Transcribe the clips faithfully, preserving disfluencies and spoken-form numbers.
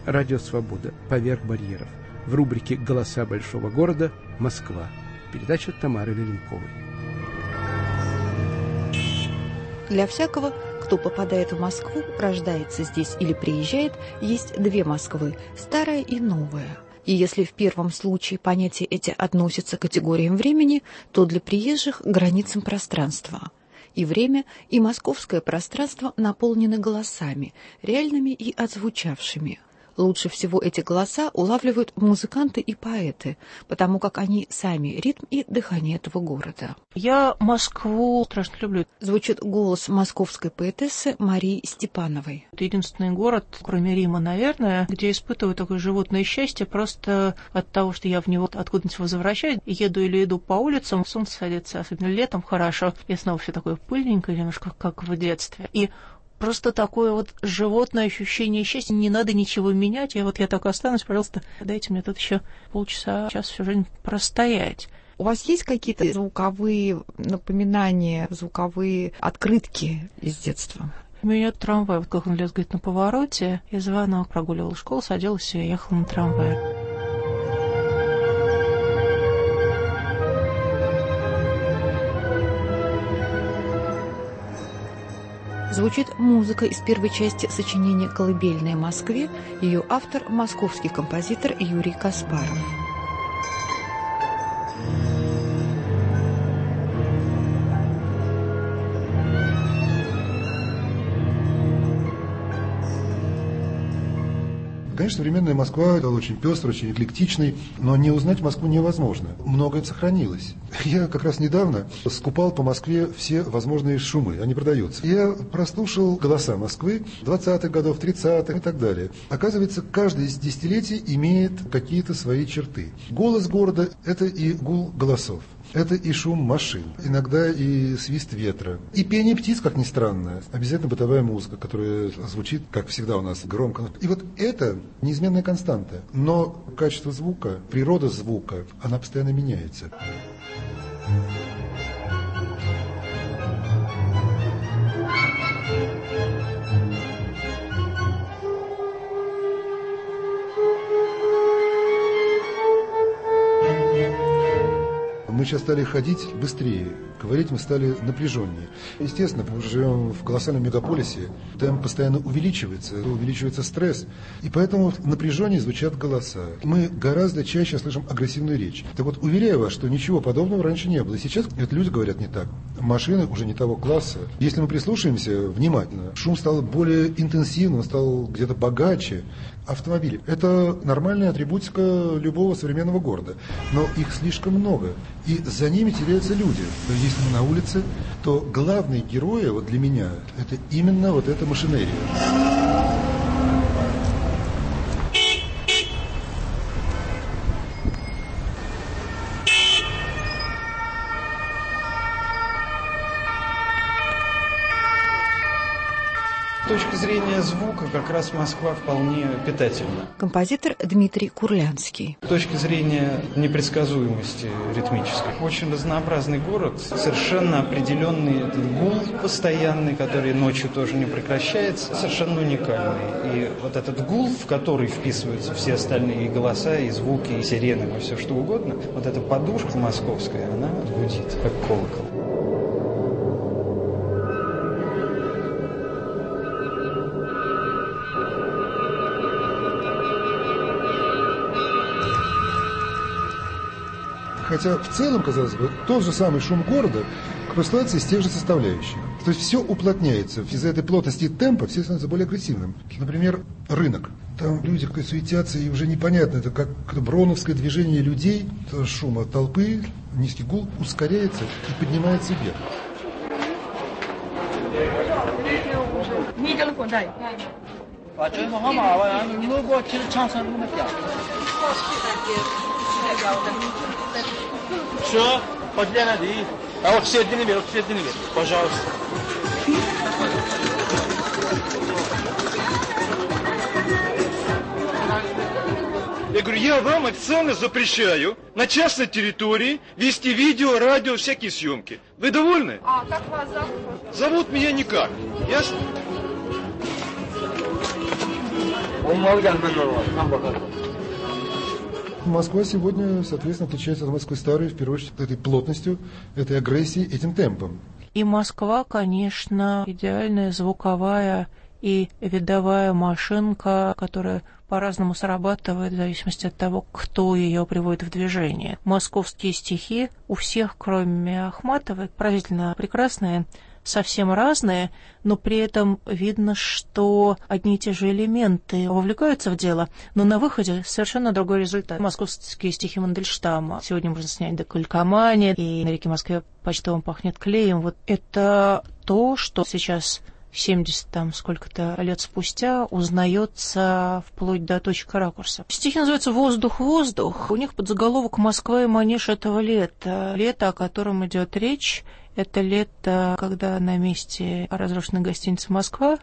Радио «Свобода. Поверх барьеров». В рубрике «Голоса большого города. Москва». Передача Тамары Леленковой. Для всякого, кто попадает в Москву, рождается здесь или приезжает, есть две Москвы – старая и новая. И если в первом случае понятия эти относятся к категориям времени, то для приезжих – границам пространства. И время, и московское пространство наполнены голосами, реальными и отзвучавшими. Лучше всего эти голоса улавливают музыканты и поэты, потому как они сами ритм и дыхание этого города. Я Москву страшно люблю. Звучит голос московской поэтессы Марии Степановой. Это единственный город, кроме Рима, наверное, где испытываю такое животное счастье просто от того, что я в него откуда-нибудь возвращаюсь, еду или иду по улицам, солнце садится, особенно летом хорошо, и снова все такое пыльненькое, немножко как в детстве. И просто такое вот животное ощущение счастья, не надо ничего менять, я вот я так останусь, пожалуйста, дайте мне тут еще полчаса, час всю жизнь простоять. У вас есть какие-то звуковые напоминания, звуковые открытки из детства? У меня трамвай, вот как он лезгает на повороте, я звонок, прогуливала школу, садилась и ехала на трамвай. Звучит музыка из первой части сочинения «Колыбельная Москве». Ее автор – московский композитор Юрий Каспаров. Конечно, современная Москва стала очень пестрой, очень эклектичной, но не узнать Москву невозможно. Многое сохранилось. Я как раз недавно скупал по Москве все возможные шумы, они продаются. Я прослушал голоса Москвы двадцатых годов, тридцатых и так далее. Оказывается, каждое из десятилетий имеет какие-то свои черты. Голос города – это и гул голосов. Это и шум машин, иногда и свист ветра, и пение птиц, как ни странно. Обязательно бытовая музыка, которая звучит, как всегда у нас, громко. И вот это неизменная константа. Но качество звука, природа звука, она постоянно меняется. Мы сейчас стали ходить быстрее, говорить мы стали напряженнее. Естественно, мы живем в колоссальном мегаполисе, темп постоянно увеличивается, увеличивается стресс, и поэтому напряженнее звучат голоса. Мы гораздо чаще слышим агрессивную речь. Так вот, уверяю вас, что ничего подобного раньше не было. Сейчас это люди говорят не так. Машины уже не того класса. Если мы прислушаемся внимательно, шум стал более интенсивным, стал где-то богаче. Автомобили – это нормальная атрибутика любого современного города, но их слишком много, и за ними теряются люди. Если мы на улице, то главные герои вот для меня – это именно вот эта машинерия. С точки зрения звука как раз Москва вполне питательна. Композитор Дмитрий Курлянский. С точки зрения непредсказуемости ритмической. Очень разнообразный город, совершенно определенный гул постоянный, который ночью тоже не прекращается, совершенно уникальный. И вот этот гул, в который вписываются все остальные и голоса, и звуки, и сирены, и все что угодно, вот эта подушка московская, она гудит, как колокол. Хотя в целом, казалось бы, тот же самый шум города простроится из тех же составляющих. То есть все уплотняется. Из-за этой плотности темпа все становится более агрессивным. Например, рынок. Там люди как суетятся, и уже непонятно, это как броуновское движение людей, шум от толпы, низкий гул ускоряется и поднимается вверх. Все, подлянади. А вот все дни, вот все дни, пожалуйста. Я говорю, я вам официально запрещаю на частной территории вести видео, радио, всякие съемки. Вы довольны? А как вас зовут? Зовут меня никак. Ясно? Москва сегодня, соответственно, отличается от Москвы старой, в первую очередь, этой плотностью, этой агрессией, этим темпом. И Москва, конечно, идеальная звуковая и видовая машинка, которая по-разному срабатывает в зависимости от того, кто ее приводит в движение. Московские стихи у всех, кроме Ахматовой, поразительно прекрасные, совсем разные, но при этом видно, что одни и те же элементы вовлекаются в дело, но на выходе совершенно другой результат. Московские стихи Мандельштама. Сегодня можно снять до «Калькомания», и на реке Москве почтовым пахнет клеем. Вот это то, что сейчас семьдесят там сколько-то лет спустя узнается вплоть до точки ракурса. Стихи называются «Воздух, воздух». У них подзаголовок «Москва и манеж этого лета». Лето, о котором идет речь, это лето, когда на месте разрушенной гостиницы «Москва»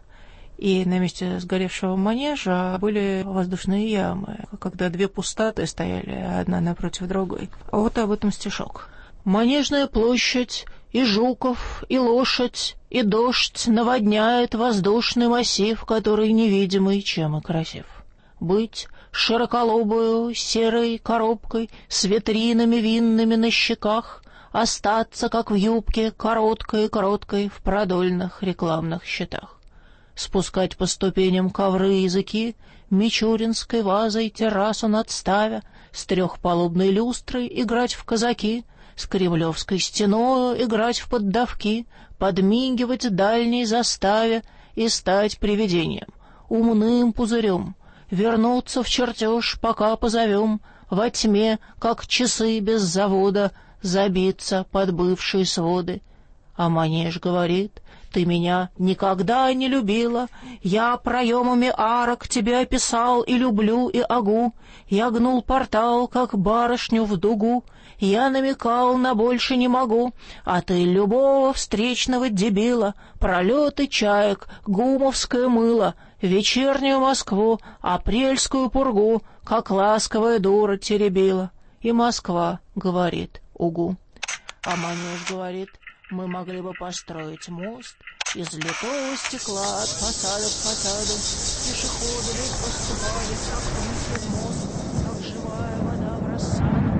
и на месте сгоревшего манежа были воздушные ямы, когда две пустоты стояли одна напротив другой. Вот об этом стишок. «Манежная площадь, и Жуков, и лошадь, и дождь наводняет воздушный массив, который невидимый, чем и красив. Быть широколобою серой коробкой с витринами винными на щеках, остаться, как в юбке, короткой-короткой в продольных рекламных щитах. Спускать по ступеням ковры языки, мичуринской вазой террасу надставя, с трехпалубной люстрой играть в казаки, с кремлевской стеною играть в поддавки, подмигивать дальней заставе и стать привидением, умным пузырем, вернуться в чертеж, пока позовем, во тьме, как часы без завода, забиться под бывшие своды. А манеж говорит: ты меня никогда не любила, я проемами арок тебя описал и люблю, и огу, я гнул портал, как барышню в дугу, я намекал на больше не могу, а ты любого встречного дебила, пролеты чаек, гумовское мыло, вечернюю Москву, апрельскую пургу, как ласковая дура теребила. И Москва говорит: угу. А манеж говорит: мы могли бы построить мост из литого стекла от фасада к фасаду. Пешеходы бы поступали, как мысли в мост, как живая вода в рассаду.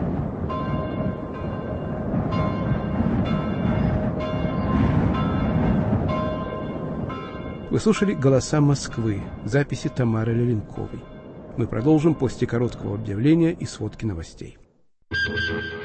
Вы слушали «Голоса Москвы», записи Тамары Леленковой. Мы продолжим после короткого объявления и сводки новостей.